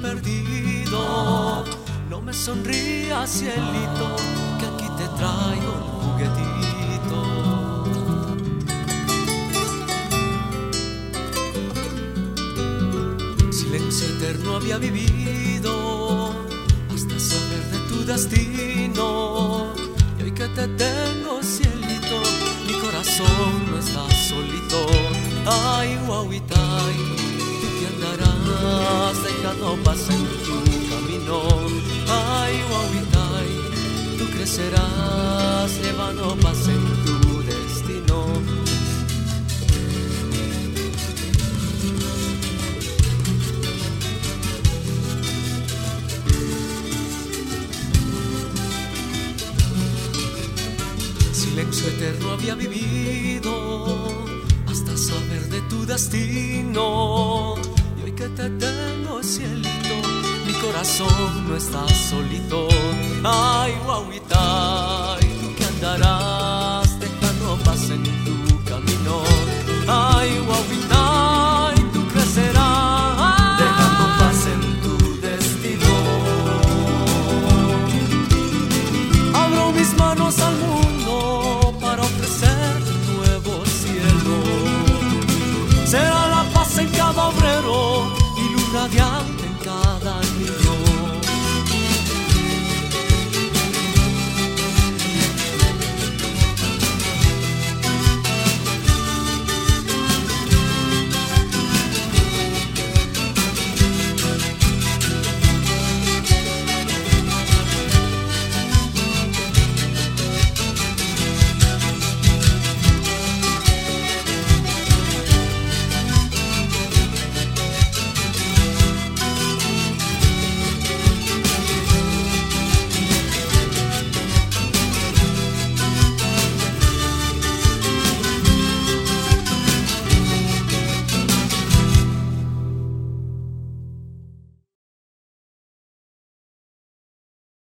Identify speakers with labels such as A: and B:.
A: perdido. No me sonrías, cielito, que aquí te traigo un juguetito. Silencio eterno había vivido hasta saber de tu destino. Y hoy que te tengo, cielito, mi corazón no está solito. Ay, guauitay, tú que andarás dejando paz en tu camino. Ay, guauitay, tú crecerás llevando paz en tu destino. Silencio eterno había vivido hasta saber de tu destino. Y hoy que te tengo, cielito, mi corazón no está solito. Ay, guauitay,